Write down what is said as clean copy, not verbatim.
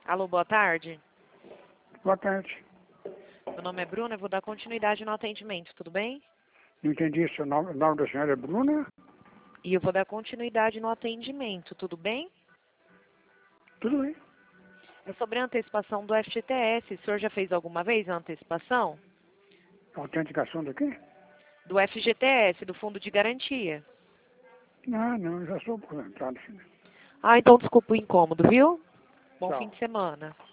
Alô, boa tarde. Boa tarde. Meu nome é Bruna, eu vou dar continuidade no atendimento, tudo bem? Não entendi seu nome. O nome da senhora é Bruna? E eu vou dar continuidade no atendimento, tudo bem? Tudo bem. É sobre a antecipação do FGTS. O senhor já fez alguma vez a antecipação? Autenticação do quê? Do FGTS, do Fundo de Garantia. Ah, não, já sou aposentado. Filho. Ah, então desculpa o incômodo, viu? Bom Tchau. fim de semana.